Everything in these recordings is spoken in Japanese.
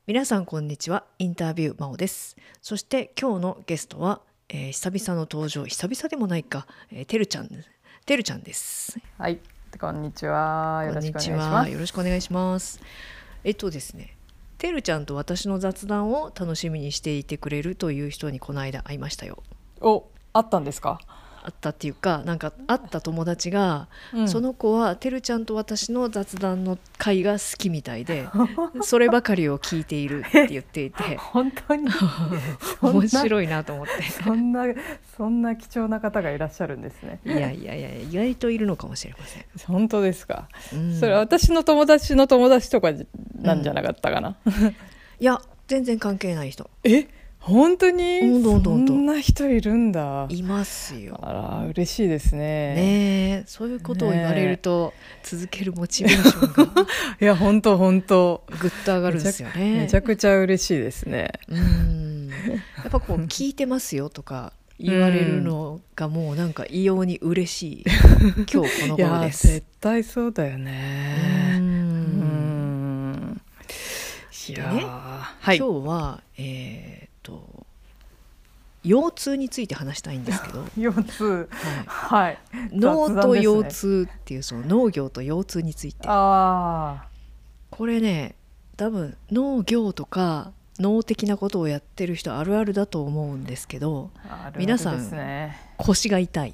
皆さんこんにちは。インタビュー真央です。そして今日のゲストは、久々の登場、久々でもないか、てるちゃんです。 はい、こんにちは。よろしくお願いします。 よろしくお願いします。ですね、てるちゃんと私の雑談を楽しみにしていてくれるという人にこの間会いましたよ。 あったんですか？ あったっていうか、なんか会った友達が、その子はてるちゃんと私の雑談の会が好きみたいでそればかりを聞いているって言っていて本当に面白いなと思ってそんな貴重な方がいらっしゃるんですね。 いや意外といるのかもしれません。 本当ですか？それは私の友達の友達とかなんじゃなかったかな、 いや全然関係ない人。 本当にそんな人いるんだ。 いますよ。 あら嬉しいですね。 ねえ、そういうことを言われると、続けるモチベーションがいや本当ぐっと上がるんですよね。 めちゃくちゃ嬉しいですね。 やっぱこう聞いてますよとか言われるのがもうなんか異様に嬉しい今日この頃です。 いや絶対そうだよね。 いやね、はい、今日は腰痛について話したいんですけど腰痛、はい、 脳と腰痛っていう、その農業と腰痛について。これね、多分農業とか脳的なことをやってる人あるあるだと思うんですけど、皆さん腰が痛い。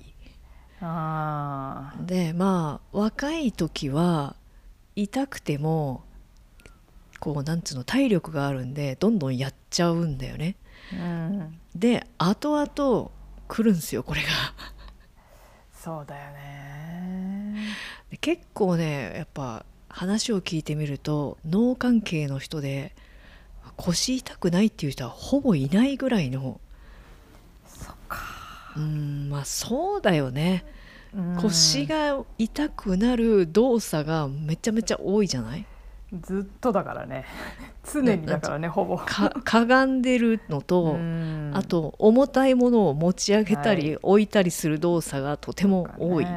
でまあ若い時は痛くてもこうなんつうの、体力があるんでどんどんやっちゃうんだよね。で後々来るんですよこれがそうだよね。 結構ね、やっぱ話を聞いてみると脳関係の人で腰痛くないっていう人はほぼいないぐらいの。 そっか。 まあそうだよね。腰が痛くなる動作がめちゃめちゃ多いじゃない。 ずっとだからね、常にだからね、ほぼかがんでるのと、あと重たいものを持ち上げたり置いたりする動作がとても多い。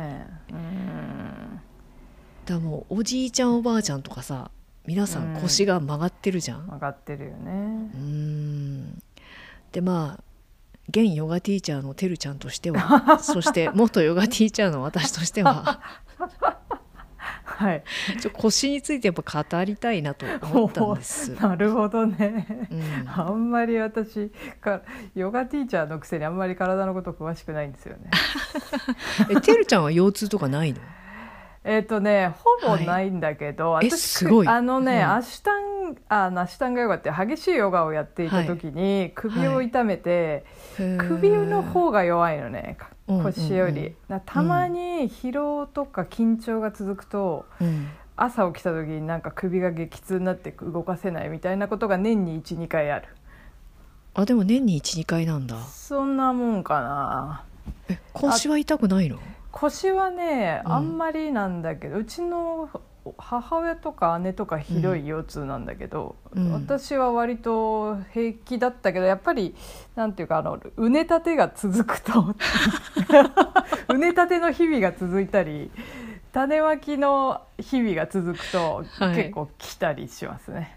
だもうおじいちゃんおばあちゃんとかさ、皆さん腰が曲がってるじゃん。 曲がってるよね。 でまあ現ヨガティーチャーのてるちゃんとしてはそして元ヨガティーチャーの私としてははい、 腰についてやっぱ語りたいなと思ったんです。 なるほどね、あんまり私ヨガティーチャーのくせにあんまり体のこと詳しくないんですよねてるちゃんは腰痛とかないの？ ほぼないんだけど、私すごいアシュタンガヨガって激しいヨガをやっていた時に首を痛めて、首の方が弱いのね、腰より。たまに疲労とか緊張が続くと、朝起きた時になんか首が激痛になって動かせないみたいなことが年に 1,2 回ある。 でも年に 1,2 回なんだ。 そんなもんかな。 腰は痛くないの？ 腰はね、あんまりなんだけど、うちの母親とか姉とかひどい腰痛なんだけど、私は割と平気だったけど、やっぱりなんていうか、うねたてが続くとうねたての日々が続いたり種まきの日々が続くと、結構来たりしますね。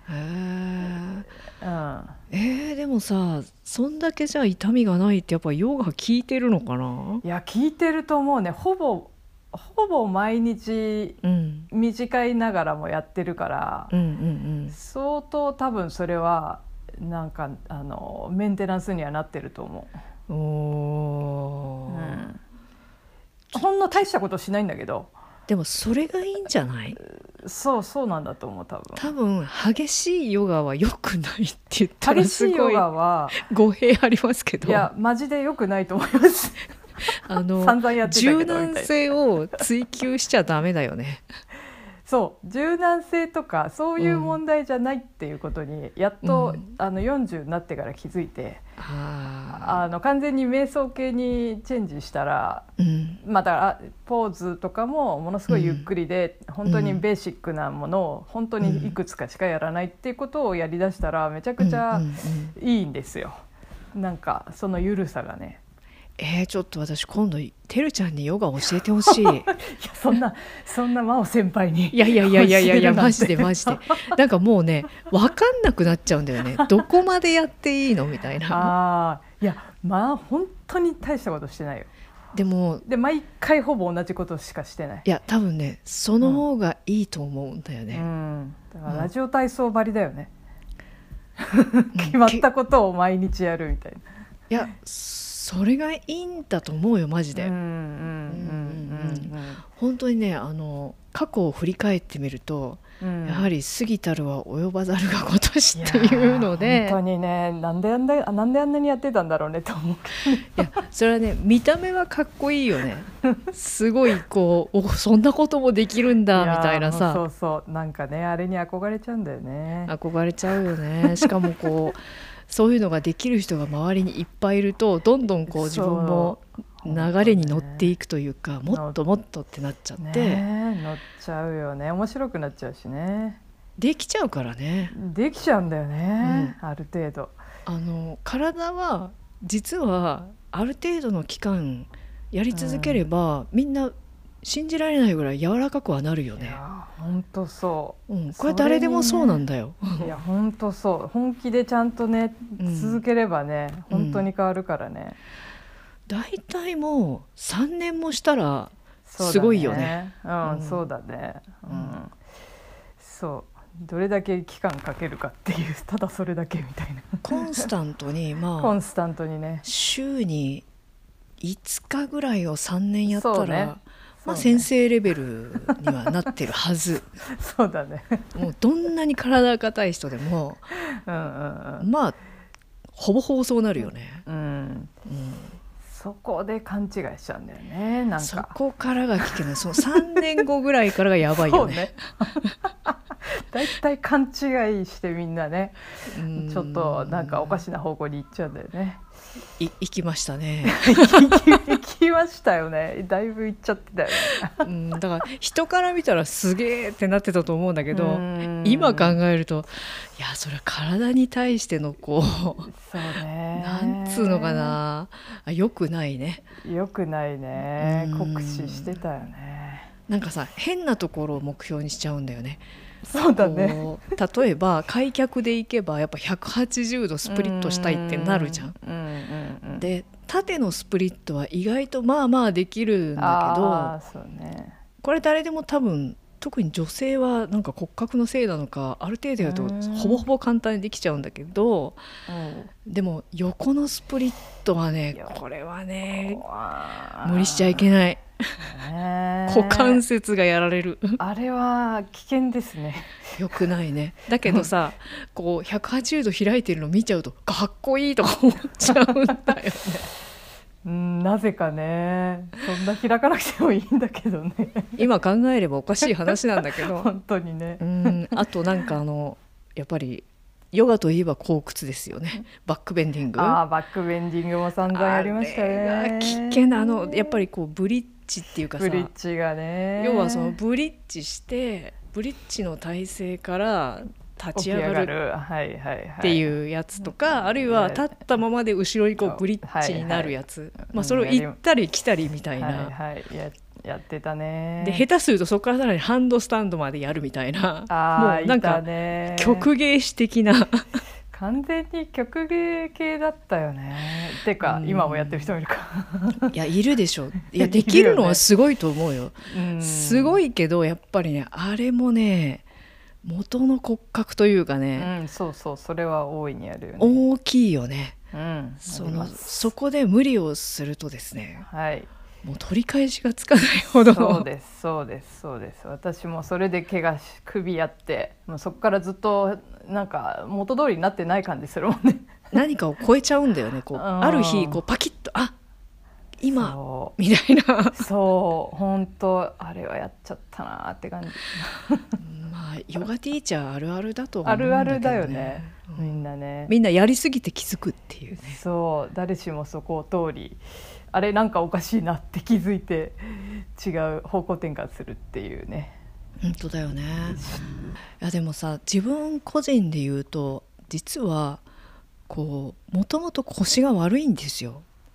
でもさ、そんだけじゃ痛みがないってやっぱヨガ効いてるのかな？ いや効いてると思うね。ほぼ毎日短いながらもやってるから、相当多分それはなんかメンテナンスにはなってると思う。ほんの大したことしないんだけど、 でもそれがいいんじゃない？ そうなんだと思う。多分激しいヨガは良くないって言ったらすごい激しいヨガは語弊ありますけど、 いやマジで良くないと思います散々やってたけど柔軟性を追求しちゃダメだよねそう柔軟性とかそういう問題じゃないっていうことにやっと、40になってから気づいて、完全に瞑想系にチェンジしたら、だからポーズとかもものすごいゆっくりで、本当にベーシックなものを本当にいくつかしかやらないっていうことをやりだしたらめちゃくちゃいいんですよ。なんかその緩さがね。 ちょっと私今度てるちゃんにヨガ教えてほしい。いやそんな真央先輩にいやマジでなんかもうね分かんなくなっちゃうんだよね。どこまでやっていいのみたいな。 いやまあ本当に大したことしてないよ。 で毎回ほぼ同じことしかしてない。 いや多分ねその方がいいと思うんだよね。 だからラジオ体操ばりだよね。決まったことを毎日やるみたいな。 いやそれがいいんだと思うよマジで。本当にね過去を振り返ってみると、やはり過ぎたるは及ばざるが如しっていうので、 本当にねなんであんなにやってたんだろうねと思うけど、 いやそれはね見た目はかっこいいよね。すごいこうそんなこともできるんだみたいなさ。 そうなんかねあれに憧れちゃうんだよね。 憧れちゃうよね。しかもこうそういうのができる人が周りにいっぱいいるとどんどんこう自分も流れに乗っていくというか、もっともっとってなっちゃって、 乗っちゃうよね。面白くなっちゃうしね。 できちゃうからね。 できちゃうんだよね、ある程度。 体は実はある程度の期間やり続ければ、みんな信じられないぐらい柔らかくはなるよね。いや本当そう、 これ誰でもそうなんだよ。 いや本当そう。本気でちゃんとね続ければね、本当に変わるからね。だいたいもう3年もしたらすごいよね。 そうだね。そうどれだけ期間かけるかっていう、ただそれだけみたいな。 コンスタントにコンスタントにね、 週に5日ぐらいを3年やったら、先生レベルにはなってるはず。 そうだね。 もうどんなに体が硬い人でもまあほぼほぼそうなるよね。 そこで勘違いしちゃうんだよね。なんかそこからが聞けない。その3年後ぐらいからがやばいよね。 だいたい勘違いしてみんなね、ちょっとなんかおかしな方向に行っちゃうんだよね。 行きましたね。 行きましたよね。だいぶ行っちゃってたよね。 だから人から見たらすげーってなってたと思うんだけど、今考えるといやそれは体に対してのこう、 そうね、 なんつうのかな、よくないね。 よくないね。酷使してたよね。 なんかさ変なところを目標にしちゃうんだよね。 そうだね。 例えば開脚でいけばやっぱ180度スプリットしたいってなるじゃん。で縦のスプリットは意外とまあまあできるんだけど、これ誰でも多分、特に女性はなんか骨格のせいなのかある程度やるとほぼほぼ簡単にできちゃうんだけど、でも横のスプリットはね、これはね無理しちゃいけない。股関節がやられる。 あれは危険ですね。 よくないね。だけどさこう180度開いてるの見ちゃうとかっこいいとか思っちゃうんだよね。 なぜかね。そんな開かなくてもいいんだけどね。 今考えればおかしい話なんだけど本当にね。 あとなんかやっぱりヨガといえば後屈ですよね。バックベンディング。 バックベンディングも散々やりましたね。 あれが危険なやっぱりこうブリッジっていうかさ、 ブリッジがね、 要はそのブリッジしてブリッジの体勢から立ち上がるっていうやつとか、あるいは立ったままで後ろにこうブリッジになるやつ、それを行ったり来たりみたいな、 やってたね。 で下手するとそこからさらにハンドスタンドまでやるみたいな、もうなんか曲芸師的な完全に曲芸系だったよね。てか今もやってる人もいるか。 いやいるでしょ。いやできるのはすごいと思うよ。すごいけどやっぱりね、あれもね元の骨格というかね、 そうそれは大いにあるよね。 大きいよね。そこで無理をするとですね、もう取り返しがつかないほどの。 そうです。私もそれで首やって、もうそこからずっとなんか元通りになってない感じするもんね。 何かを超えちゃうんだよね。こうある日こうパキッと今みたいな。 そう本当あれはやっちゃったなって感じ。 ヨガティーチャーあるあるだと思うんだけどね。 あるあるだよね。みんなやりすぎて気づくっていうね。 そう誰しもそこを通り、あれなんかおかしいなって気づいて違う方向転換するっていうね。 本当だよね。いやでもさ、自分個人で言うと実はこうもともと腰が悪いんですよ。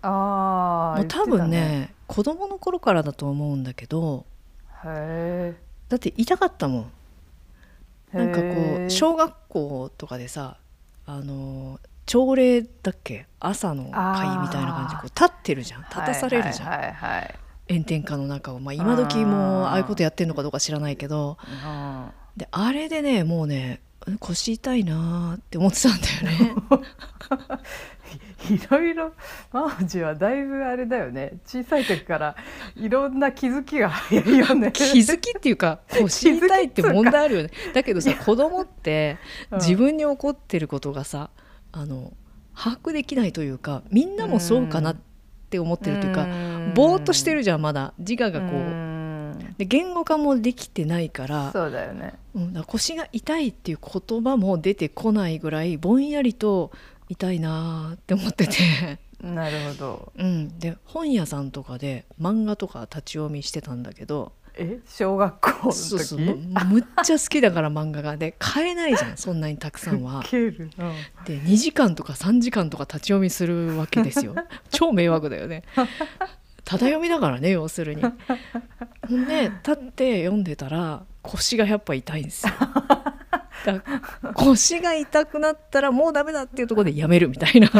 あもう多分ね子供の頃からだと思うんだけど、 へだって痛かったもん。なんかこう小学校とかでさ朝礼だっけ、朝の会みたいな感じでこう立ってるじゃん、立たされるじゃん、炎天下の中を、まあ、今時もああいうことやってんのかどうか知らないけど、であれでねもうね腰痛いなって思ってたんだよねいろいろマオジはだいぶあれだよね、小さい時からいろんな気づきが早いよね気づきっていうか腰痛いって問題あるよね。だけどさ子供って自分に起こってることがさ把握できないというか、みんなもそうかなって思ってるというか、ぼーっとしてるじゃん、まだ自我がこうで言語化もできてないから、 そうだよね、 だから腰が痛いっていう言葉も出てこないぐらいぼんやりと痛いなって思っててなるほど、 で本屋さんとかで漫画とか立ち読みしてたんだけど、 小学校の時そうそうむっちゃ好きだから漫画がで買えないじゃんそんなにたくさんはで2時間とか3時間とか立ち読みするわけですよ超迷惑だよねただ読みだからね要するに。ほんで立って読んでたら腰がやっぱ痛いんですよだ腰が痛くなったらもうダメだっていうところでやめるみたいな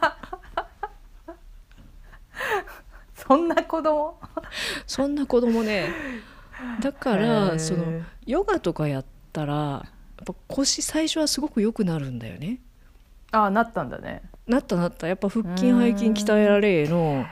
そんな子供そんな子供ね。だからそのヨガとかやったらやっぱ腰最初はすごく良くなるんだよね。 なったんだね。 なったやっぱ腹筋背筋鍛えられの、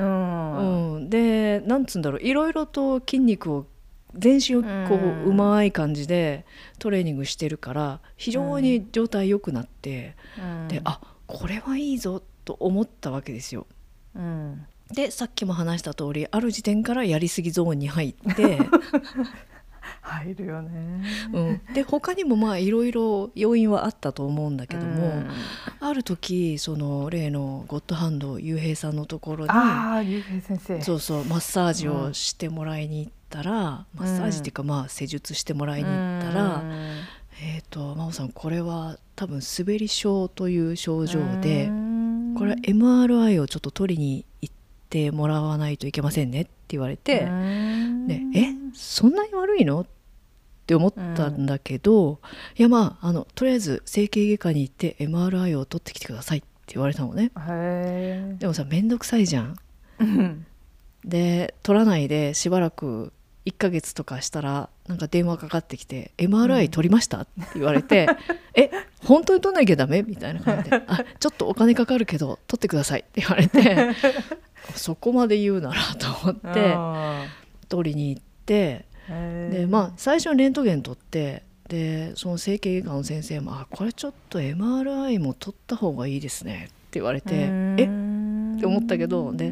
でなんつうんだろう、いろいろと筋肉を全身をこううまい感じでトレーニングしてるから非常に状態良くなって、でこれはいいぞと思ったわけですよ。でさっきも話した通りある時点からやりすぎゾーンに入って入るよね、 で他にもまあいろいろ要因はあったと思うんだけども、ある時その例のゴッドハンドゆうへいさんのところにゆうへい先生そうマッサージをしてもらいに行ったら、マッサージっていうかまあ施術してもらいに行ったら、真央さんこれは多分滑り症という症状で、これは MRI をちょっと取りに行ってもらわないといけませんねって言われて、でそんなに悪いのって思ったんだけど、いやまあとりあえず整形外科に行って MRI を取ってきてくださいって言われたのね。でもさめんどくさいじゃんで取らないでしばらく1ヶ月とかしたらなんか電話かかってきて MRI 取りました、って言われて本当に取んなきゃダメみたいな感じでちょっとお金かかるけど取ってくださいって言われてそこまで言うならと思って取りに行って、でまあ最初にレントゲン取って、でその整形外科の先生もこれちょっと MRI も取った方がいいですねって言われてって思ったけど、で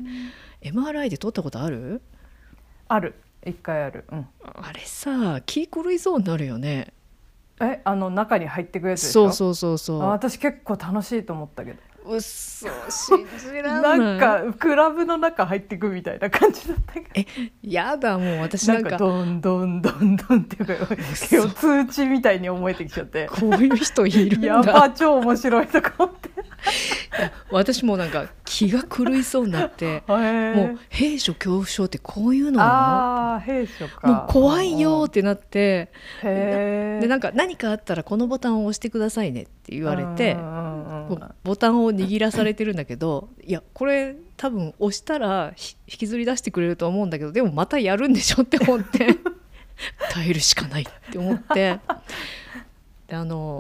MRI で取ったことある？ ある、1回ある、 あれさ気狂いそうになるよね。 中に入ってくるやつでしょ。 そう私結構楽しいと思ったけど。 うっそ信じらんないなんかクラブの中入ってくみたいな感じだったけど、 やだもう私なんかドンドンドンドンっていうか通知みたいに思えてきちゃって、 こういう人いるんだやば超面白いとか思って私もなんか気が狂いそうになってもう閉所恐怖症ってこういうのなの？ 閉所か、 もう怖いよってなって、でなんか何かあったらこのボタンを押してくださいねって言われて、ボタンを握らされてるんだけどいやこれ多分押したら引きずり出してくれると思うんだけど、でもまたやるんでしょって思って耐えるしかないって思ってで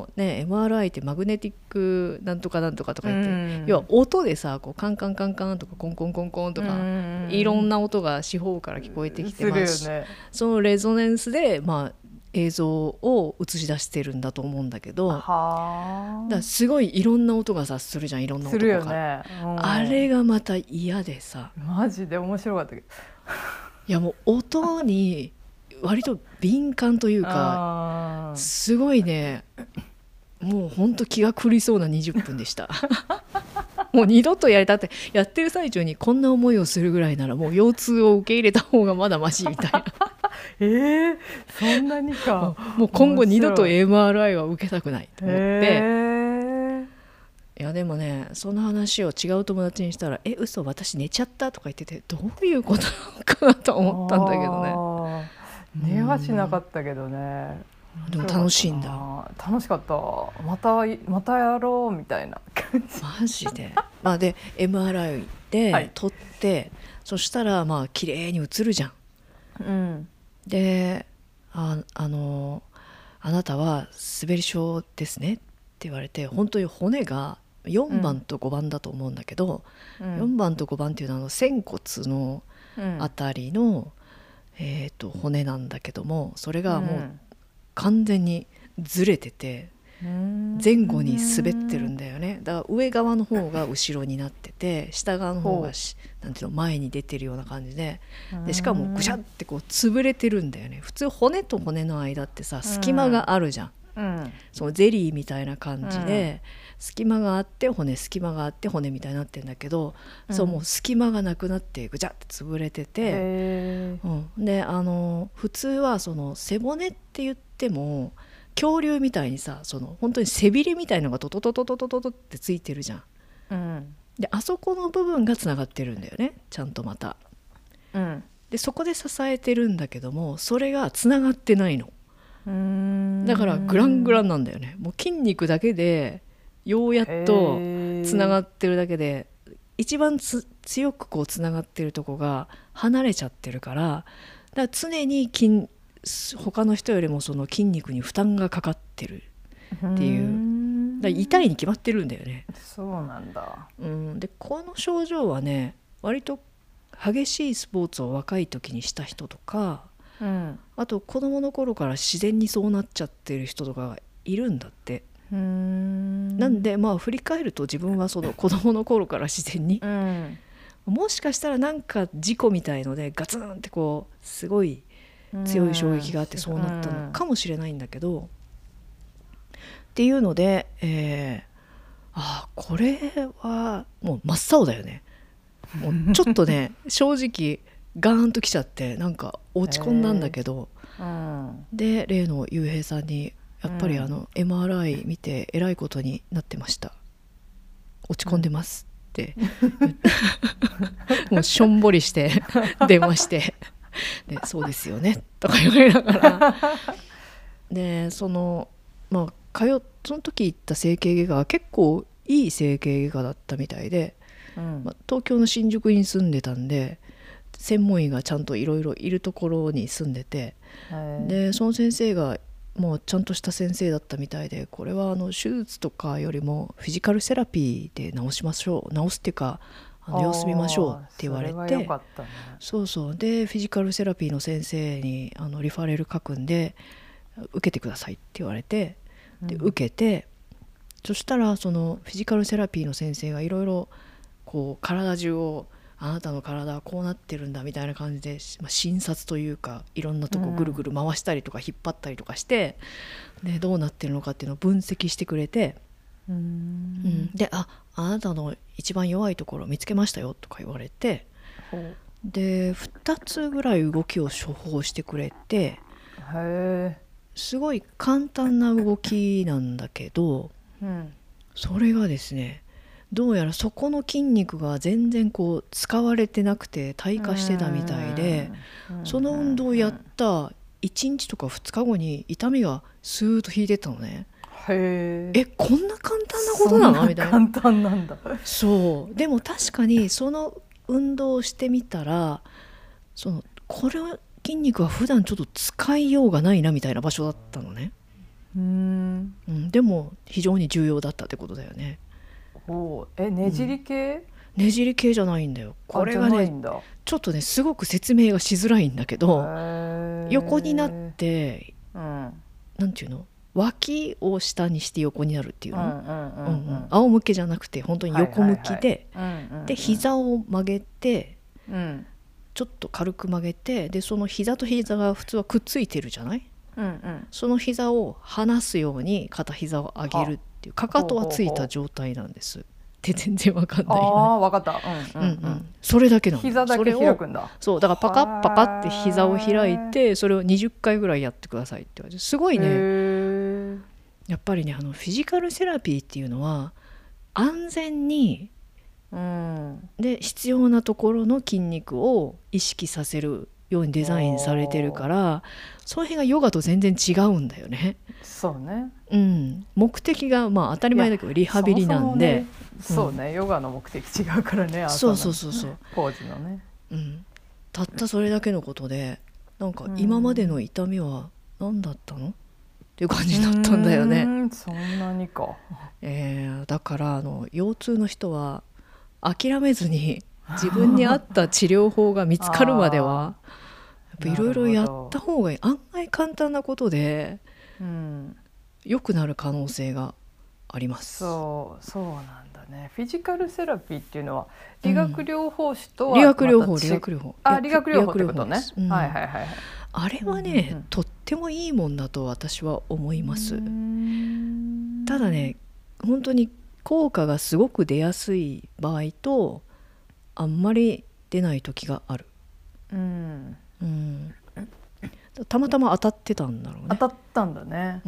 MRI ってマグネティックなんとかなんとかとか言って、要は音でさこうカンカンカンカンとかコンコンコンコンとかいろんな音が四方から聞こえてきてます、そのレゾネンスでまあ映像を映し出してるんだと思うんだけど、だからすごいいろんな音がさするじゃん、いろんな音がするよね、あれがまた嫌でさ、 マジで面白かったけどいやもう音に割と敏感というかすごいね、もうほんと気が狂いそうな20分でしたもう二度とやりたってやってる最中にこんな思いをするぐらいならもう腰痛を受け入れた方がまだマシみたいなそんなにかもう今後二度と MRI は受けたくないと思って、いやでもねその話を違う友達にしたら「嘘私寝ちゃった」とか言ってて、どういうことなのかなと思ったんだけどね。 寝はしなかったけどね。 でも楽しいんだ。 楽しかった。またやろうみたいな感じ。 マジで。で MRI で撮って、はい、そしたら綺麗に映るじゃん。うん、であなたは滑り症ですねって言われて、本当に骨が4番と5番だと思うんだけど、4番と5番っていうのは仙骨のあたりの、骨なんだけども、それがもう完全にずれてて前後に滑ってるんだよね。だから上側の方が後ろになってて、下側の方がなんていうの前に出てるような感じで、しかもぐしゃってこう潰れてるんだよね。普通骨と骨の間ってさ隙間があるじゃん。そのゼリーみたいな感じで、隙間があって骨、隙間があって骨みたいになってるんだけど、そうもう隙間がなくなってぐちゃって潰れてて、で普通はその背骨って言っても恐竜みたいにさ、その本当に背びれみたいのがトトトトトトトトってついてるじゃん。であそこの部分がつながってるんだよね、ちゃんとまた。でそこで支えてるんだけども、それがつながってないの。だからグラングランなんだよね。もう筋肉だけでようやっとつながってるだけで、一番強くこうつながってるとこが離れちゃってるから、だから常に他の人よりもその筋肉に負担がかかってるっていう、だから痛いに決まってるんだよね。 そうなんだ。 でこの症状はね、割と激しいスポーツを若い時にした人とか、あと子供の頃から自然にそうなっちゃってる人とかがいるんだって。なんで振り返ると自分はその子供の頃から自然に、もしかしたらなんか事故みたいのでガツンってこうすごい強い衝撃があってそうなったのかもしれないんだけど、っていうので、これはもう真っ青だよね。もうちょっとね正直ガーンときちゃって、なんか落ち込んだんだけど、で例のゆうへいさんにやっぱりMRI 見てえらいことになってました、落ち込んでますって、もうしょんぼりして電話してでそうですよねとか言われながらでその時行った整形外科は結構いい整形外科だったみたいで、東京の新宿に住んでたんで専門医がちゃんといろいろいるところに住んでて、でその先生がもうちゃんとした先生だったみたいで、これは手術とかよりもフィジカルセラピーで治しましょう、治すっていうか様子見ましょうって言われて、 それはよかったね。 そうでフィジカルセラピーの先生にリファレル書くんで受けてくださいって言われて、で受けて、そしたらそのフィジカルセラピーの先生がいろいろこう体中をあなたの体はこうなってるんだみたいな感じで、診察というかいろんなとこぐるぐる回したりとか引っ張ったりとかして、でどうなってるのかっていうのを分析してくれて、であなたの一番弱いところを見つけましたよとか言われて、で2つぐらい動きを処方してくれて、すごい簡単な動きなんだけど、それがですね、どうやらそこの筋肉が全然こう使われてなくて退化してたみたいで、その運動をやった1日とか2日後に痛みがスーッと引いてったのね。こんな簡単なことなのみたいな。 簡単なんだ。 そうでも確かにその運動をしてみたら、これ筋肉は普段ちょっと使いようがないなみたいな場所だったのね。でも非常に重要だったってことだよね。 ねじり系？ ねじり系じゃないんだよ。これがねちょっとねすごく説明がしづらいんだけど、横になって、なんていうの、脇を下にして横になるっていうの、仰向けじゃなくて本当に横向きで、で膝を曲げて、ちょっと軽く曲げて、でその膝と膝が普通はくっついてるじゃない、その膝を離すように片膝を上げるっていう、かかとはついた状態なんですって全然わかんないよね。 わかった。 それだけなの。 膝だけ開くんだ。 そうだからパカッパカッって膝を開いて、それを20回ぐらいやってくださいって言われて、すごいね。やっぱりねフィジカルセラピーっていうのは安全に、で必要なところの筋肉を意識させるようにデザインされてるから、その辺がヨガと全然違うんだよね。 そうね、 目的がまあ当たり前だけどリハビリなんで、 そうね、ヨガの目的違うからね、 そうポーズのね、 たったそれだけのことでなんか今までの痛みは何だったのっていう感じだったんだよね。 そんなにか。 だから腰痛の人は諦めずに自分に合った治療法が見つかるまではやっぱいろいろやった方がいい。案外簡単なことで良くなる可能性があります。 そうなんだね。フィジカルセラピーっていうのは理学療法士とは理学療法理学療法ってことね。あれはね、とってもいいもんだと私は思います。ただね、本当に効果がすごく出やすい場合とあんまり出ない時がある。たまたま当たってたんだろうね。 当たったんだね。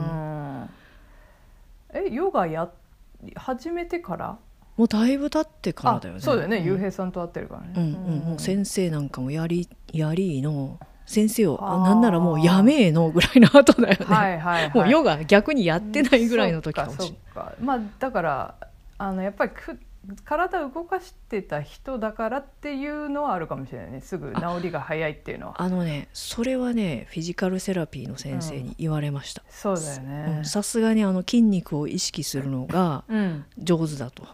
ヨガ始めてから？ もうだいぶ経ってからだよね。 そうだよね、ゆうへいさんと会ってるからね。 もう先生なんかもやりの先生をなんならもうやめえのぐらいの後だよね。もうヨガ逆にやってないぐらいの時かもしれない。 まあだからやっぱり体を動かしてた人だからっていうのはあるかもしれないね。すぐ治りが早いっていうのは。 それはね、フィジカルセラピーの先生に言われました。 そうだよね。 さすがに筋肉を意識するのが上手だと。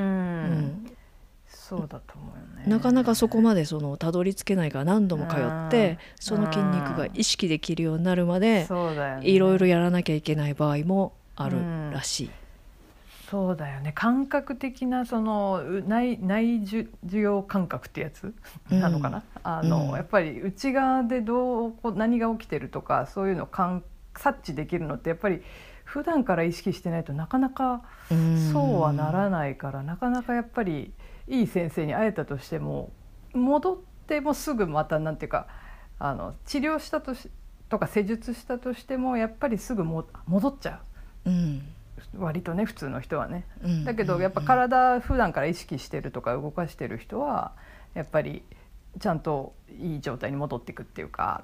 そうだと思うよね。 なかなかそこまでたどり着けないから何度も通ってその筋肉が意識できるようになるまでいろいろやらなきゃいけない場合もあるらしい。 そうだよね。感覚的な内受容感覚ってやつなのかな。やっぱり内側で何が起きてるとかそういうのを察知できるのってやっぱり普段から意識してないとなかなかそうはならないから、なかなかやっぱりいい先生に会えたとしても戻ってもすぐまたなんていうか治療したとか施術したとしてもやっぱりすぐ戻っちゃう。割とね、普通の人はね。だけどやっぱ体普段から意識してるとか動かしてる人はやっぱりちゃんといい状態に戻っていくっていうか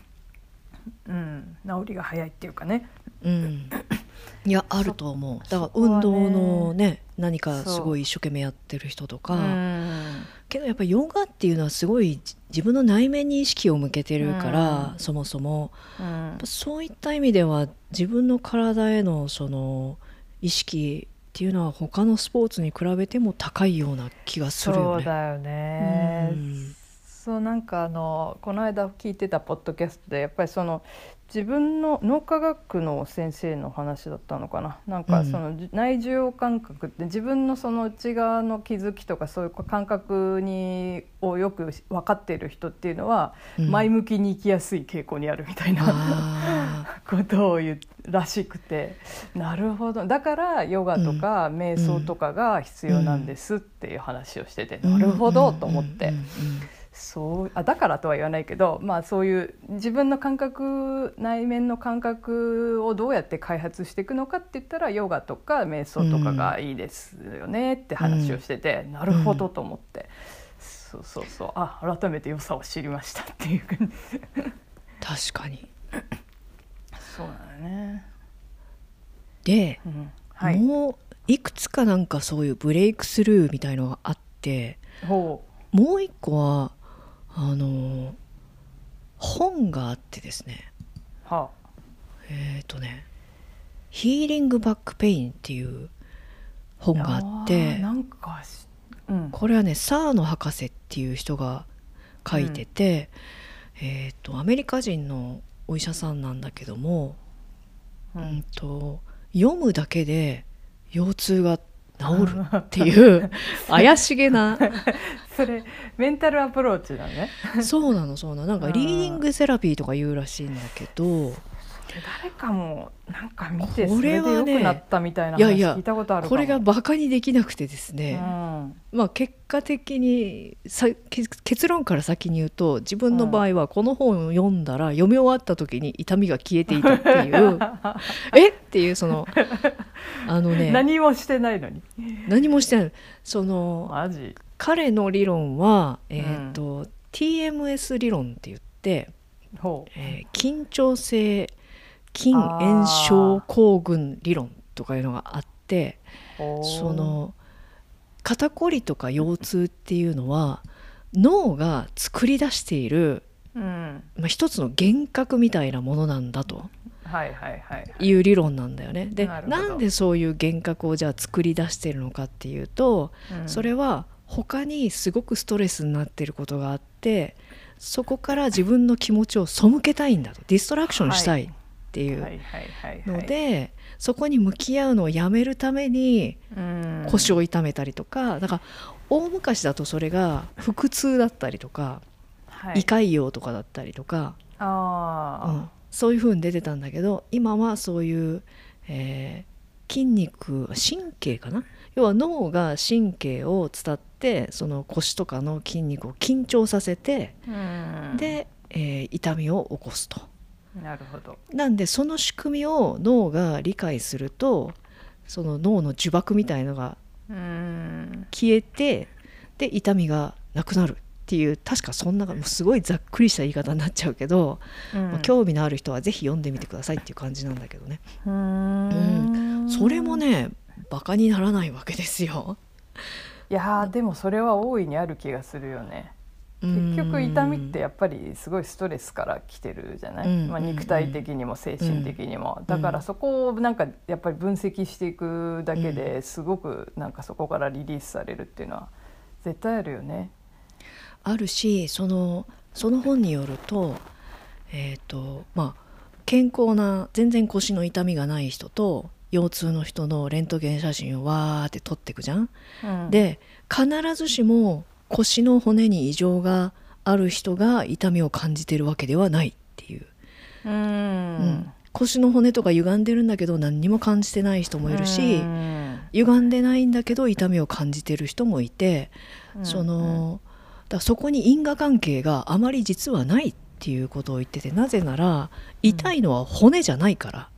治りが早いっていうかね。 いやあると思う。だから運動のね、何かすごい一生懸命やってる人とか、けどやっぱりヨガっていうのはすごい自分の内面に意識を向けてるから、そもそも、そういった意味では自分の体への意識っていうのは他のスポーツに比べても高いような気がするよね。 そうだよね。なんかこの間聞いてたポッドキャストでやっぱり自分の脳科学の先生の話だったのかな。なんか内受容感覚って自分の内側の気づきとかそういう感覚をよく分かっている人っていうのは前向きに生きやすい傾向にあるみたいなことを言うらしくて、なるほど、だからヨガとか瞑想とかが必要なんですっていう話をしてて、なるほどと思って。だからとは言わないけど、そういう自分の感覚、内面の感覚をどうやって開発していくのかって言ったらヨガとか瞑想とかがいいですよねって話をしてて、なるほどと思って、改めて良さを知りましたっていう感じ。 確かにそうだね。 で、もういくつかなんかそういうブレイクスルーみたいのがあって、もう一個は本があってですね、ヒーリングバックペインっていう本があって、これはねサーノ博士っていう人が書いてて、アメリカ人のお医者さんなんだけども、読むだけで腰痛が治るっていう怪しげなそれメンタルアプローチだね。 そうなのなんかリーディングセラピーとか言うらしいんだけど、 誰かもなんか見てそれで良くなったみたいな話聞いたことあるかも。 これがバカにできなくてですね、まあ、結果的に結論から先に言うと、自分の場合はこの本を読んだら読み終わった時に痛みが消えていたっていうえっていう、その何もしてないのに。 何もしてない。そのマジ？ 彼の理論は、TMS 理論って言って、緊張性筋炎症候群理論とかいうのがあって、その肩こりとか腰痛っていうのは脳が作り出している、一つの幻覚みたいなものなんだという理論なんだよね。で、なんでそういう幻覚をじゃあ作り出しているのかっていうと、それは他にすごくストレスになっていることがあって、そこから自分の気持ちを背けたいんだと、ディストラクションしたいっていうので、そこに向き合うのをやめるために腰を痛めたりとか、だから大昔だとそれが腹痛だったりとか、胃潰瘍とかだったりとか、そういう風に出てたんだけど、今はそういう、筋肉神経かな、要は脳が神経を伝ってその腰とかの筋肉を緊張させて、で、痛みを起こすと。 なるほど。 なんでその仕組みを脳が理解すると、その脳の呪縛みたいのが消えて、で痛みがなくなるっていう、確かそんなすごいざっくりした言い方になっちゃうけど、興味のある人はぜひ読んでみてくださいっていう感じなんだけどね。それもねバカにならないわけですよ。 いやでもそれは大いにある気がするよね。結局痛みってやっぱりすごいストレスから来てるじゃない、肉体的にも精神的にも、だからそこをなんかやっぱり分析していくだけですごくなんかそこからリリースされるっていうのは絶対あるよね。 あるし、その本によると、健康な全然腰の痛みがない人と腰痛の人のレントゲン写真をわーって撮っていくじゃん、で必ずしも腰の骨に異常がある人が痛みを感じてるわけではないっていう、腰の骨とか歪んでるんだけど何にも感じてない人もいるし、歪んでないんだけど痛みを感じてる人もいて、だそこに因果関係があまり実はないっていうことを言ってて、なぜなら痛いのは骨じゃないから、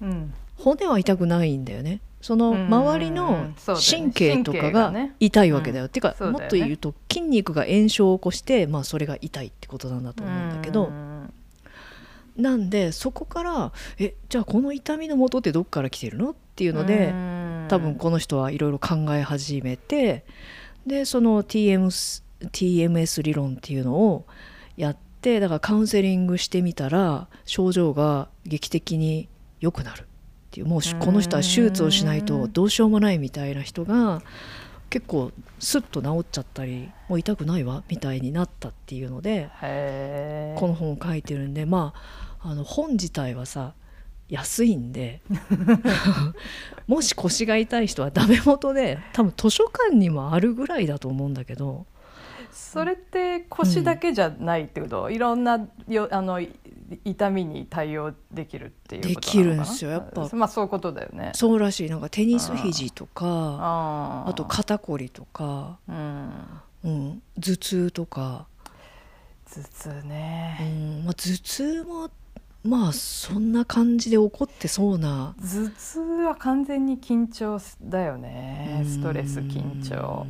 骨は痛くないんだよね。その周りの神経とかが痛いわけだよ。っていうか、もっと言うと筋肉が炎症を起こして、それが痛いってことなんだと思うんだけど、なんでそこからじゃあこの痛みの元ってどっから来てるのっていうので、多分この人はいろいろ考え始めて、でその TMS 理論っていうのをやって、だからカウンセリングしてみたら症状が劇的に良くなるっていう、もうこの人は手術をしないとどうしようもないみたいな人が結構スッと治っちゃったり、もう痛くないわみたいになったっていうのでこの本を書いてるんで、本自体はさ安いんでもし腰が痛い人はダメ元で多分図書館にもあるぐらいだと思うんだけど。 それって腰だけじゃないってこと、いろんな痛みに対応できるっていうことなのかな。できるんですよ、やっぱ。そういうことだよね。 そうらしい。なんかテニス肘とか、あと肩こりとか、頭痛とか。 頭痛ね、 頭痛もそんな感じで起こってそうな。 頭痛は完全に緊張だよね。ストレス緊張。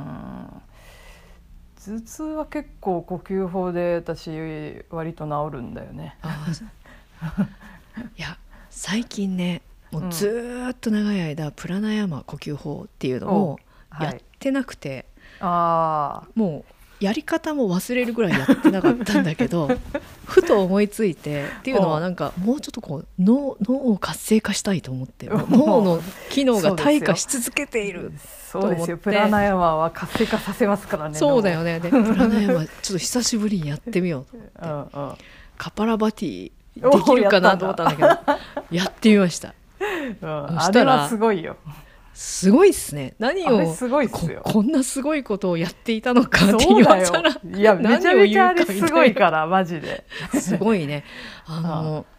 頭痛は結構呼吸法で私割と治るんだよね。 いや最近ね、もうずっと長い間プラナヤマ呼吸法っていうのをやってなくて、もうやり方も忘れるぐらいやってなかったんだけどふと思いついて、っていうのはなんかもうちょっとこう脳を活性化したいと思って、脳の機能が退化し続けていると思って。そうですよ、 プラナヤマは活性化させますからね。 そうだよね。でプラナヤマちょっと久しぶりにやってみようと思ってカパラバティできるかなと思ったんだけどやってみました。 あれはすごいよ。 すごいっすね。何をすごいっすよ。 こんなすごいことをやっていたのかって言われたら、 いやめちゃめちゃあれすごいからマジですごいね。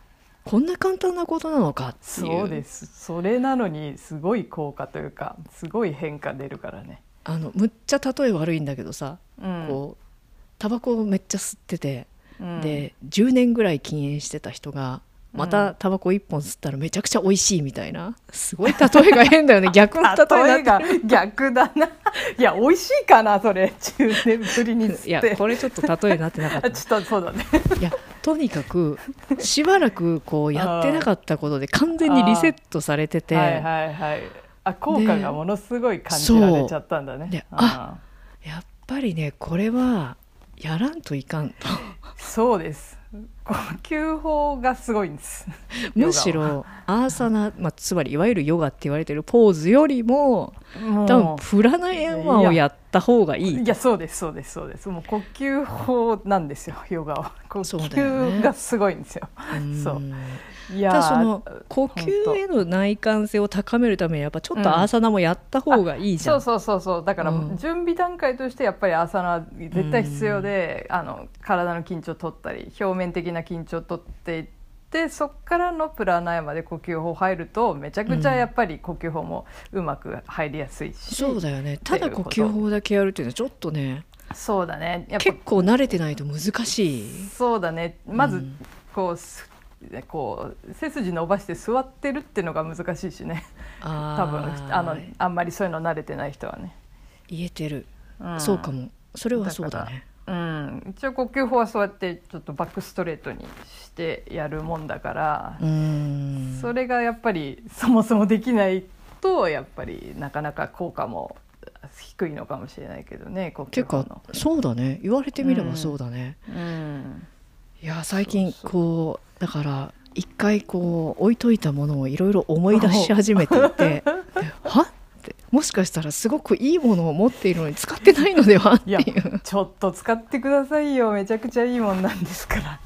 こんな簡単なことなのかっていう。 そうです。それなのにすごい効果というかすごい変化出るからね。 むっちゃ例え悪いんだけどさ、こうタバコをめっちゃ吸ってて、で10年ぐらい禁煙してた人がまたタバコ1本吸ったらめちゃくちゃ美味しいみたいな、すごい例えが変だよね。逆の例えが逆だな。いや美味しいかなそれ、10年ぶりに吸って。 いやこれちょっと例えになってなかったちょっとそうだね。 いやとにかくしばらくこうやってなかったことで完全にリセットされてて、 はいはいはい、効果がものすごい感じられちゃったんだね。 でやっぱりねこれはやらんといかんと。 そうです、呼吸法がすごいんです。 むしろアーサナ、つまりいわゆるヨガって言われてるポーズよりも多分プラナヤマをやった方がいい。 いやそうですそうですそうです。もう呼吸法なんですよヨガは。呼吸がすごいんですよ。そういや、 ただその呼吸への内観性を高めるためにやっぱちょっとアーサナもやった方がいいじゃん。 そうだから準備段階としてやっぱりアーサナは絶対必要で、体の緊張を取ったり表面的な緊張を取っていってそこからのプラナヤマで呼吸法入るとめちゃくちゃやっぱり呼吸法もうまく入りやすいし、 そうだよね。ただ呼吸法だけやるっていうのはちょっとね、 そうだね、やっぱ結構慣れてないと難しい。 そうだね、まずこう背筋伸ばして座ってるっていうのが難しいしね。多分あんまりそういうの慣れてない人はね。 言えてる、そうかも。それはそうだね。 一応呼吸法はそうやってちょっとバックストレートにしてやるもんだから、それがやっぱりそもそもできないとやっぱりなかなか効果も低いのかもしれないけどね。呼吸法の。てかそうだね、言われてみればそうだね。いや最近こうだから一回こう置いといたものをいろいろ思い出し始めていてはってもしかしたらすごくいいものを持っているのに使ってないのではっていう。いやちょっと使ってくださいよ、めちゃくちゃいいもんなんですから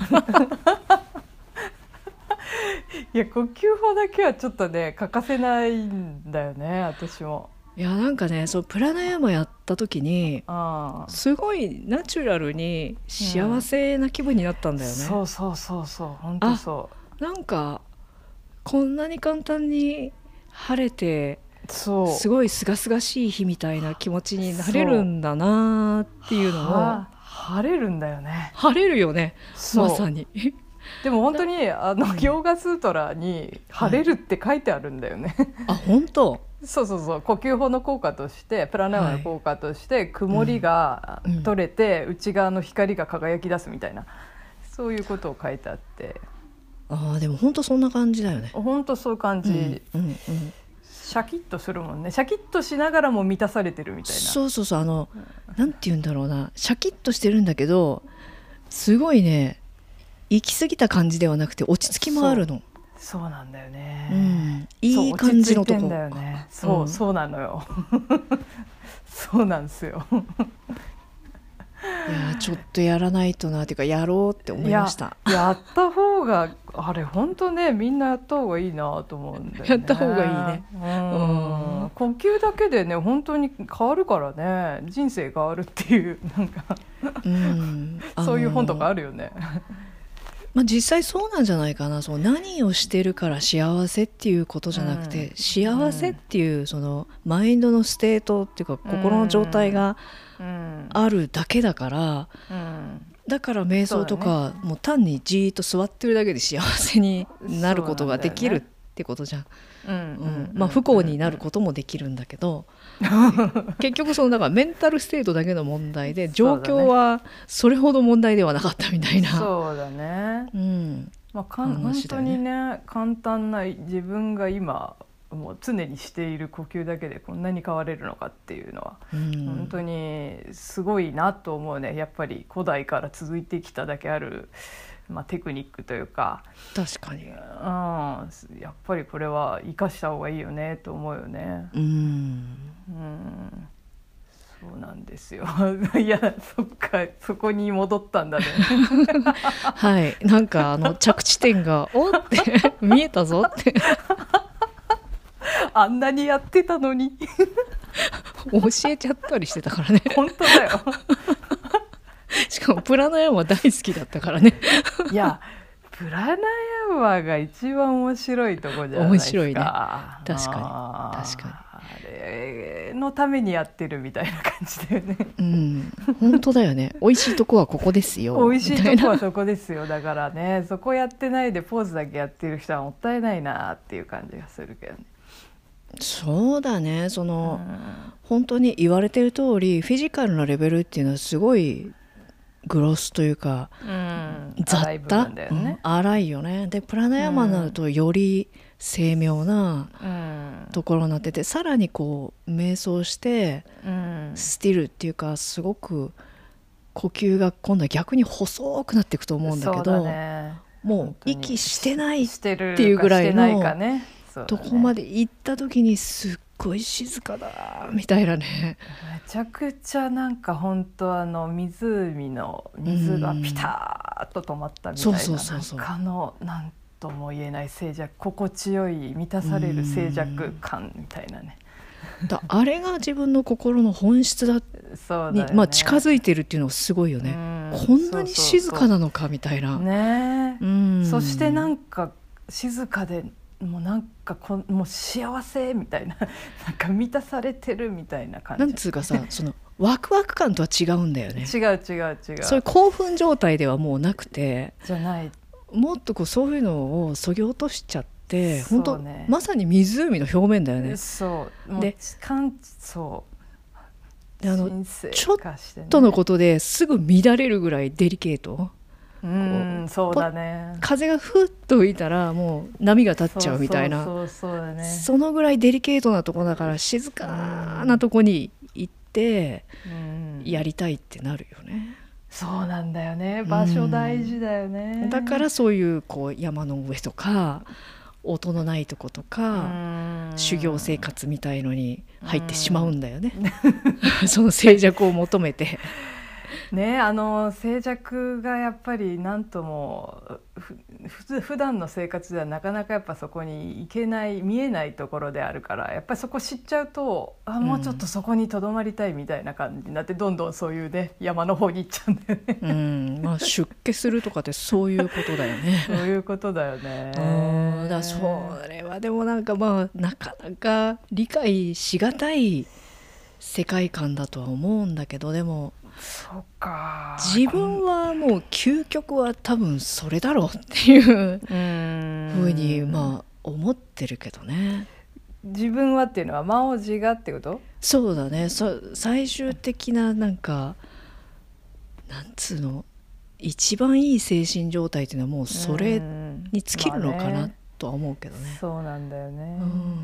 いや呼吸法だけはちょっとね欠かせないんだよね私も。 いやなんかねそうプラナヤマやった時にすごいナチュラルに幸せな気分になったんだよね。 そう本当そう。 なんかこんなに簡単に晴れてすごい清々しい日みたいな気持ちになれるんだなっていうのを。 晴れるんだよね。 晴れるよねまさにでも本当にヨーガスートラに晴れるって書いてあるんだよね、 あ本当。 そう呼吸法の効果としてプラナヤマの効果として、曇りが取れて、内側の光が輝き出すみたいなそういうことを書いてあって、 でも本当そんな感じだよね。 本当そういう感じ、シャキッとするもんね。シャキッとしながらも満たされてるみたいな。そうなんて言うんだろうな、 シャキッとしてるんだけどすごいね行き過ぎた感じではなくて落ち着きもあるの。 そうなんだよね、 いい感じのとこ。 だよね。そうなのよそうなんですよいやちょっとやらないとなっていうかやろうって思いました。 やった方があれ本当ねみんなやった方がいいなと思うんだよね。 やった方がいいね。 呼吸だけでね本当に変わるからね、人生変わるっていうなんかそういう本とかあるよね実際そうなんじゃないかな。何をしてるから幸せっていうことじゃなくて、幸せっていうそのマインドのステートっていうか心の状態があるだけだから、だから瞑想とかもう単にじーっと座ってるだけで幸せになることができるってことじゃん。不幸になることもできるんだけど結局だからメンタルステートだけの問題で状況はそれほど問題ではなかったみたいな。 そうだね、本当にね簡単な自分が今もう常にしている呼吸だけでこんなに変われるのかっていうのは、本当にすごいなと思うね。やっぱり古代から続いてきただけある、テクニックというか。 確かに、 やっぱりこれは生かした方がいいよねと思うよね。そうなんですよいやそっかそこに戻ったんだねはいなんか着地点がおって見えたぞってあんなにやってたのに教えちゃったりしてたからね。 本当だよしかもプラナヤマ大好きだったからねいやプラナヤマが一番面白いとこじゃないですか。 面白いね、確かに確かに。 あれのためにやってるみたいな感じだよね。 うん、本当だよね。美味しいとこはここですよ。 美味しいとこはそこですよ。だからね、そこやってないでポーズだけやってる人はもったいないなっていう感じがするけどね。 そうだね、本当に言われてる通りフィジカルなレベルっていうのはすごいグロスというか、雑多、荒いよね。でプラナヤマになるとより精妙なところになってて、さらにこう瞑想して、スティルっていうかすごく呼吸が今度は逆に細くなっていくと思うんだけど、もう息してないっていうぐらいのとこまで行った時にすっごい静かだみたいなね。 めちゃくちゃなんか本当湖の水がピタッと止まったみたいな、なんとも言えない静寂、心地よい満たされる静寂感みたいなね。 あれが自分の心の本質だに、まあ、近づいてるっていうのがすごいよね。こんなに静かなのかみたいなね。 そしてなんか静かでもうなんかもう幸せみたいな、なんか満たされてるみたいな感じ。 なんつうかさ、そのワクワク感とは違うんだよね。 違う。 そういう興奮状態ではもうなくて、 じゃない。 もっとこうそういうのをそぎ落としちゃって、本当、まさに湖の表面だよね。 そうで、そうでちょっとのことですぐ乱れるぐらいデリケート。 そうだね。 風がふっと吹いたらもう波が立っちゃうみたいな、そのぐらいデリケートなとこだから、静かなとこに行ってやりたいってなるよね。 そうなんだよね、場所大事だよね。 だからそういうこう山の上とか音のないとことか修行生活みたいのに入ってしまうんだよねその静寂を求めてね、静寂がやっぱり何とも普段の生活ではなかなかやっぱそこに行けない、見えないところであるから、やっぱりそこ知っちゃうともうちょっとそこにとどまりたいみたいな感じになって、どんどんそういうね山の方に行っちゃうんだよねまあ、出家するとかってそういうことだよねそういうことだよね。 それはでもなんかまあなかなか理解しがたい世界観だとは思うんだけど、でもそうか、 自分はもう究極は多分それだろうっていうふうにまあ思ってるけどね。 自分はっていうのはマオジがってこと？ そうだね。最終的ななんかなんつうの、一番いい精神状態っていうのはもうそれに尽きるのかなとは思うけどね。 そうなんだよね。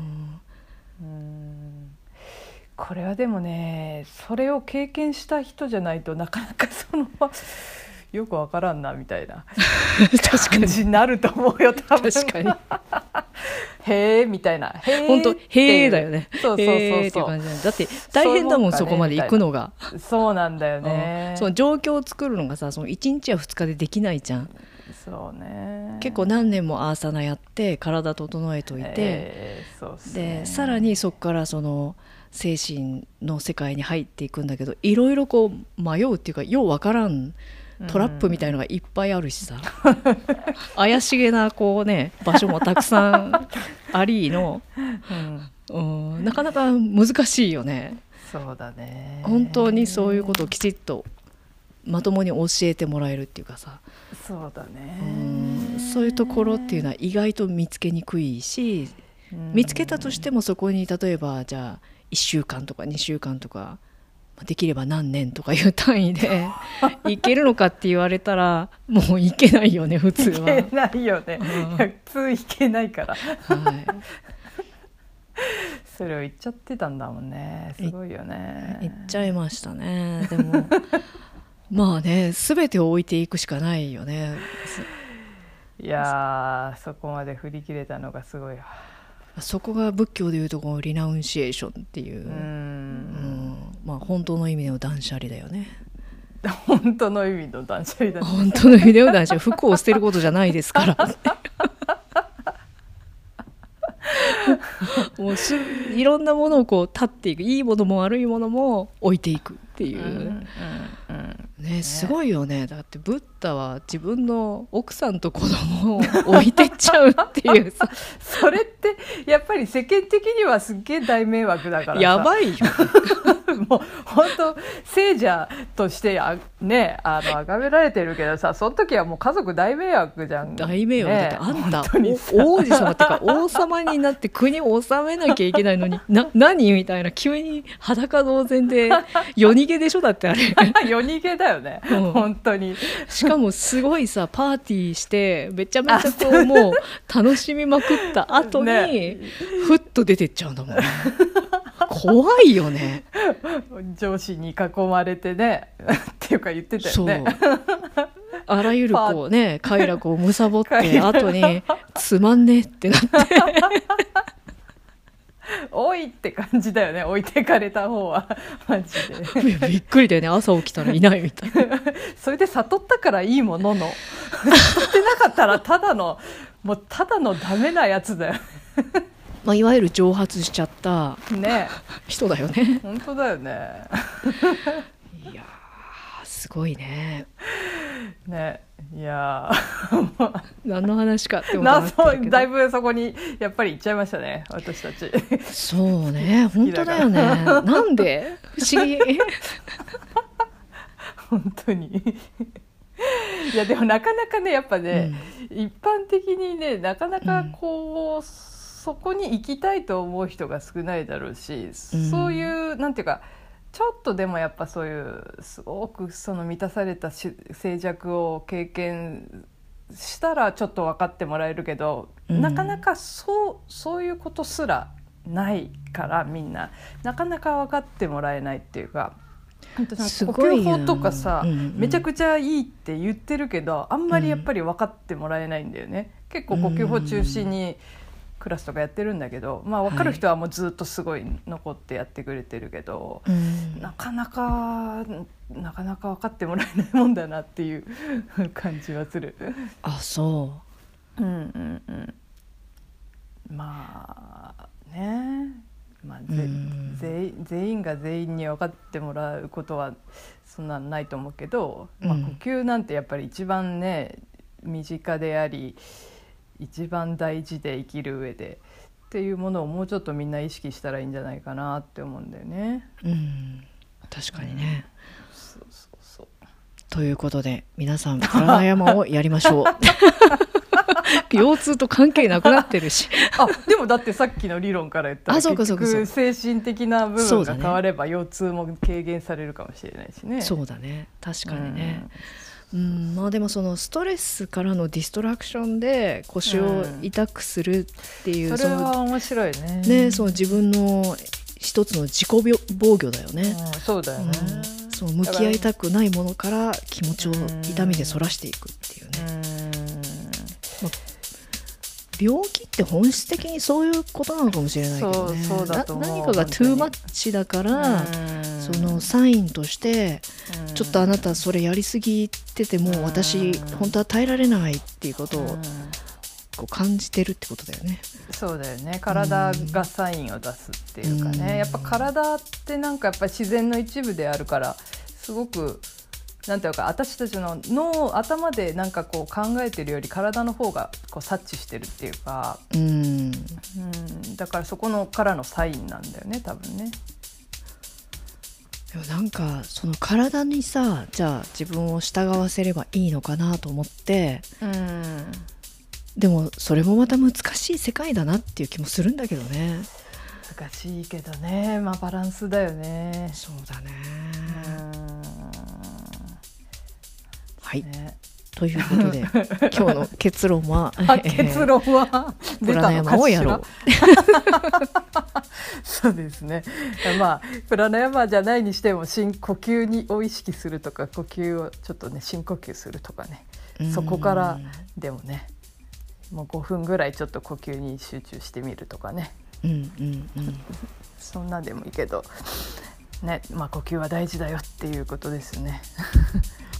これはでもね、それを経験した人じゃないとなかなかよくわからんなみたいな感じになると思うよ多分。 確かにへーみたいな、 本当へーだよね。 そうっていう感じだって大変だもん、そこまで行くのが。 そうなんだよね。 その状況を作るのがさ、その1日や2日でできないじゃん。 そうね、 結構何年もアーサナやって体整えといて、でさらにそこからその精神の世界に入っていくんだけど、いろいろこう迷うっていうか、ようわからんトラップみたいのがいっぱいあるしさ、怪しげなこうね場所もたくさんありの、なかなか難しいよね。 そうだね、 本当にそういうことをきちっとまともに教えてもらえるっていうかさ、 そうだね、 そういうところっていうのは意外と見つけにくいし、見つけたとしてもそこに例えばじゃあ1週間とか2週間とかできれば何年とかいう単位でいけるのかって言われたらもういけないよね普通は。 いけないよね、普通いけないから、それを言っちゃってたんだもんね。すごいよね。 言っちゃいましたね。でもまあね、全てを置いていくしかないよね。 いやそこまで振り切れたのがすごい。 そこが仏教でいうとこのリナウンシエーションっていう、まあ本当の意味での断捨離だよね。 本当の意味の断捨離だね。 本当の意味での断捨離、服を捨てることじゃないですからもういろんなものをこう立っていく、いいものも悪いものも置いていくっていう、 ね、すごいよね。だってブッダは自分の奥さんと子供を置いてっちゃうっていうさそれってやっぱり世間的にはすっげえ大迷惑だからさ、 やばいよもう本当聖者としてね、崇められてるけどさ、その時はもう家族大迷惑じゃん。 大迷惑だって、 ね、 あんた王子様っていうか王様になって国を治めなきゃいけないのに何みたいな、急に裸同然で夜逃げでしょ。だってあれ夜逃げだよね、本当に。 しかもすごいさ、パーティーしてめちゃめちゃこうもう楽しみまくった後に、ね、ふっと出てっちゃうんだもん怖いよね。 上司に囲まれてねっていうか言ってたよね。 そうあらゆるこうね快楽を貪って後につまんねってなっておいって感じだよね、置いてかれた方はマジでびっくりだよね、朝起きたらいないみたいなそれで悟ったからいいものの悟ってなかったらただのダメなやつだよねまあ、いわゆる蒸発しちゃった人だよね。 本当だよねいやすごいね。 ね、いや何の話かって思ったけどだいぶそこにやっぱり行っちゃいましたね、私たち。 そうね、本当だよね。なんで不思議本当にいやでもなかなかねやっぱね、一般的にねなかなかこう、そこに行きたいと思う人が少ないだろうし、そういうなんていうかちょっとでもやっぱそういうすごくその満たされた静寂を経験したらちょっと分かってもらえるけど、なかなかそういうことすらないから、みんななかなか分かってもらえないっていうか、呼吸法とかさ、めちゃくちゃいいって言ってるけど、あんまりやっぱり分かってもらえないんだよね。結構呼吸法中心にクラスとかやってるんだけど、まあ、分かる人はもうずっとすごい残ってやってくれてるけど、なかなか分かってもらえないもんだなっていう感じはする。 あ、そう。 まあね、まあ、全員が全員に分かってもらうことはそんなないと思うけど、まあ、呼吸なんてやっぱり一番ね身近であり一番大事で生きる上でっていうものをもうちょっとみんな意識したらいいんじゃないかなって思うんだよね。 確かにね。 そうということで皆さんプラナヤマをやりましょう腰痛と関係なくなってるしでもだってさっきの理論から言ったら結局精神的な部分が変われば腰痛も軽減されるかもしれないしね。 そうだね、確かにね。まあ、でもそのストレスからのディストラクションで腰を痛くするっていう、 それは面白いね。 その自分の一つの自己防御だよね。 そうだよね。 そう向き合いたくないものから気持ちを痛みでそらしていくっていうね。病気って本質的にそういうことなのかもしれないけどね。 そうだと思う。 何かがトゥーマッチだからそのサインとしてちょっとあなたそれやりすぎてても私本当は耐えられないっていうことをこう感じてるってことだよね。 そうだよね。体がサインを出すっていうかね、やっぱ体ってなんかやっぱ自然の一部であるからすごくなんていうか私たちの頭でなんかこう考えてるより体の方がこう察知してるっていうか、だからそこのからのサインなんだよね多分ね。 でもなんかその体にさ、じゃあ自分を従わせればいいのかなと思って、でもそれもまた難しい世界だなっていう気もするんだけどね。 難しいけどね、まあバランスだよね。 そうだね。はい、ということで今日の結論は結論はプラナヤマをやろうそうですね。まあプラナヤマじゃないにしても呼吸を意識するとか、呼吸をちょっとね深呼吸するとかね、そこからでもねもう5分ぐらいちょっと呼吸に集中してみるとかね、そんなでもいいけどね、まあ呼吸は大事だよっていうことですね